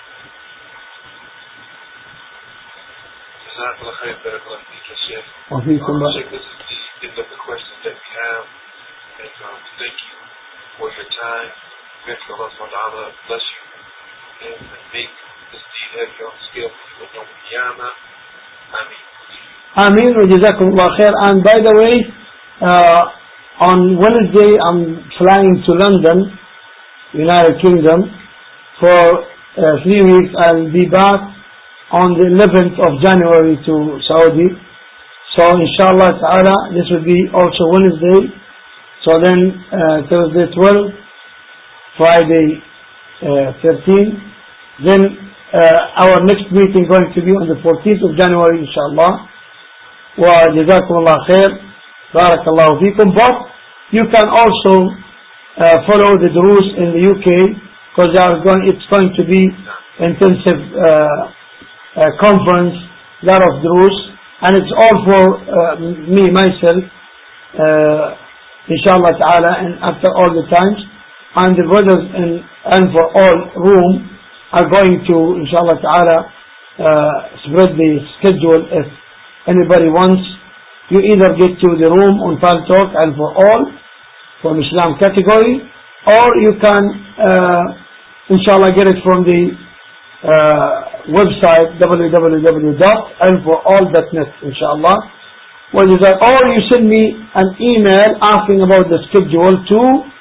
وفيكم بارك. This is the end of the questions that we have, and thank you for your time. May Allah subhanahu wa ta'ala bless you and make this deed heavy on the scale for you on Qiyamah. Ameen. Ameen wa jazakumullah khair. And by the way, on Wednesday I'm flying to London, United Kingdom, for 3 weeks. I'll be back on the 11th of January to Saudi. So inshallah ta'ala, this will be also Wednesday. So then Thursday 12, Friday 13. Then our next meeting going to be on the 14th of January inshallah. Wa jazakumullah khair. Barakallahu feekum. But you can also follow the Durus in the UK, because it's going to be intensive conference, lot of Durus, and it's all for me, myself, inshallah ta'ala, and after all the times. And the brothers and for all room are going to, inshallah ta'ala, spread the schedule. If anybody wants, you either get to the room on Paltalk and for all, from Islam category, or you can, inshallah, get it from the website www.ilmforall.net, inshallah. Or you send me an email asking about the schedule to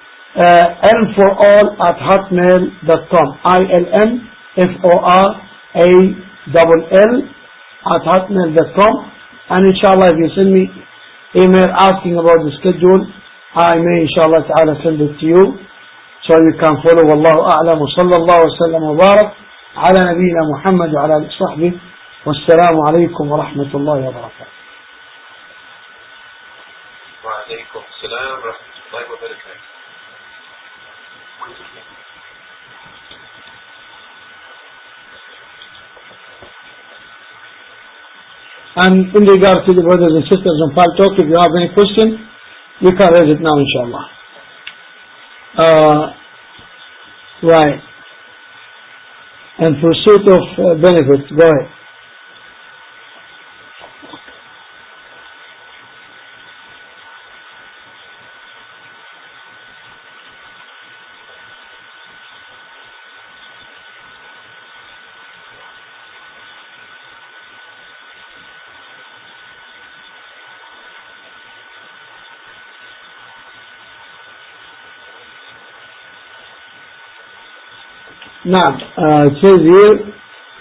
ilmforall@hotmail.com, ilmforall@hotmail.com. And inshallah, if you send me email asking about the schedule, I may inshallah ta'ala send it to you, so you can follow. Wallahu a'lam. Wa sallallahu wa sallam wa barak ala nabiyyina Muhammad wa ala alihi wa sahbihi. Wassalamu alaykum wa rahmatullahi wa barakatuh. Wa alaykum assalam wa rahmatullahi wa barakatuh. And in regard to the brothers and sisters on Paltalk, if you have any question, you can raise it now, inshallah. Right. And pursuit of benefits, go ahead. نعم it says here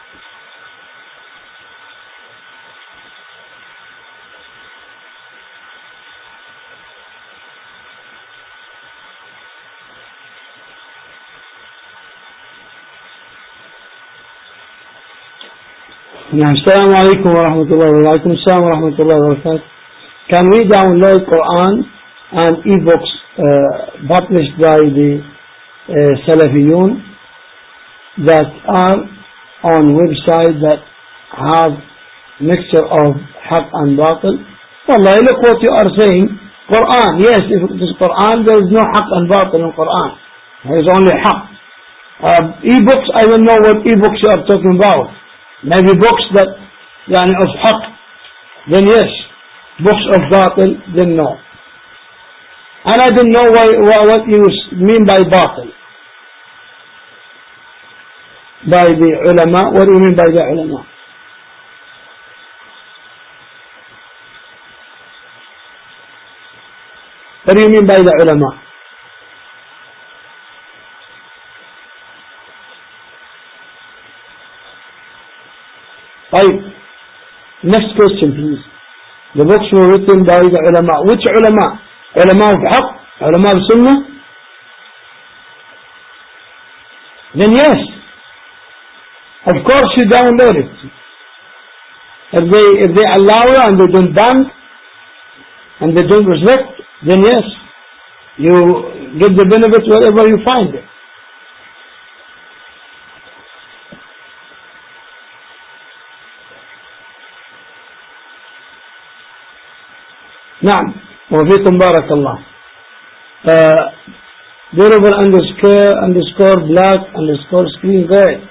نعم السلام عليكم ورحمة الله وبركاته. وعليكم السلام ورحمة الله وبركاته. Can we download Quran and e-books published by the Salafiyun that are on websites that have mixture of haq and batil? Wallahi, look what you are saying. Quran, yes, if it is Quran, there is no haq and batil in Quran. There is only haq. E-books, I don't know what e-books you are talking about. Maybe books that of haq, then yes. Books of batil, then no. And I don't know what you mean by batil. By the ulama, what do you mean by the ulama? What do you mean by the ulama? Right. Next question, please. The books were written by the ulama. Which ulama? Ulama of haq? Ulama of sunnah? Then yes. Of course you download it. If they allow you and they don't ban and they don't respect, then yes. You get the benefit wherever you find it. نعم وفيكم بارك الله. Durable underscore black underscore screen. Go ahead.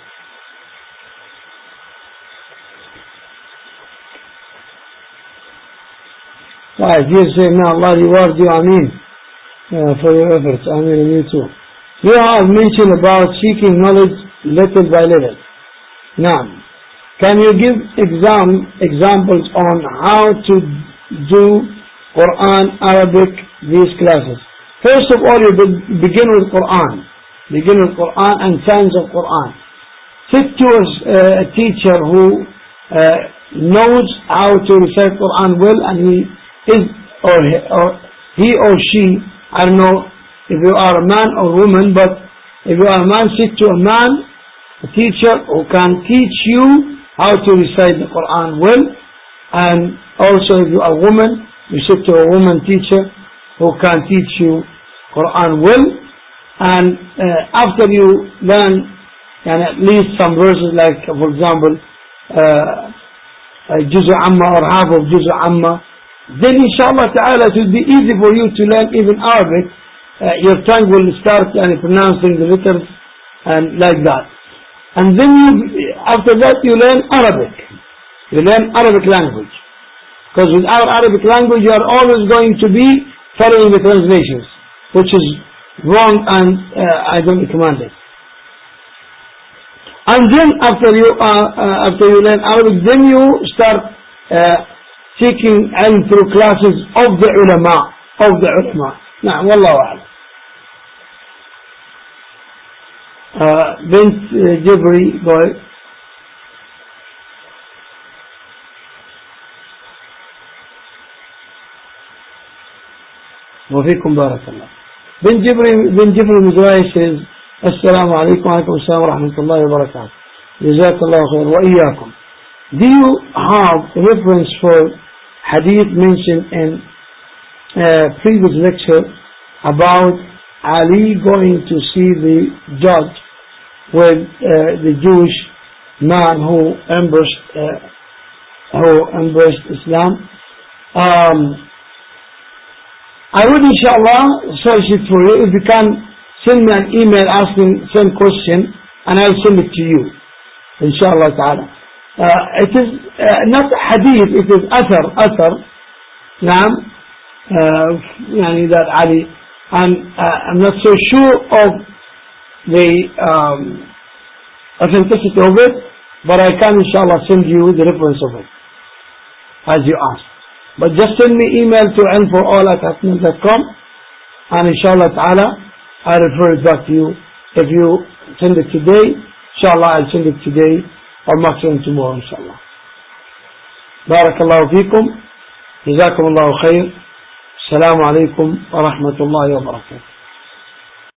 Right, you say, may Allah reward you, Ameen, for your efforts. Ameen, and you too. You have mentioned about seeking knowledge little by little. Now, can you give examples on how to do Quran, Arabic, these classes? First of all, you begin with Quran. Begin with Quran and science of Quran. Sit to a teacher who knows how to recite Quran well, and he or she, I don't know if you are a man or woman, but if you are a man, sit to a man, a teacher who can teach you how to recite the Quran well. And also if you are a woman, you sit to a woman teacher who can teach you Quran well. And after you learn at least some verses, like for example Juz' Amma or half of Juz' Amma, then inshallah ta'ala it will be easy for you to learn even Arabic. Your tongue will start pronouncing the letters and like that. And then after that you learn Arabic. You learn Arabic language. Because with our Arabic language you are always going to be following the translations, which is wrong and I don't recommend it. And then after you learn Arabic, then you start seeking ilm through classes of the ulama. Nah, wallahu a'lam. Bint Jibri, go ahead. وفيكم بارك الله. بن جبري مزراي says السلام عليكم وعليكم السلام ورحمة الله وبركاته. جزاك الله خير وإياكم. Do you have reference for hadith mentioned in previous lecture about Ali going to see the judge with the Jewish man who embraced Islam? I would inshallah search it for you. If you can send me an email asking same question, and I'll send it to you inshallah ta'ala. It is not hadith, it is athar نعم that Ali, and I'm not so sure of the authenticity of it, but I can inshallah send you the reference of it as you asked. But just send me email to ilm4all@hotmail.com, and inshallah ta'ala I'll refer it back to you. If you send it today, Inshallah, I'll send it today or maximum tomorrow, inshallah. Barakallahu feekum. Jazakum Allahu khair. Assalamu alaikum wa rahmatullahi wa barakatuh.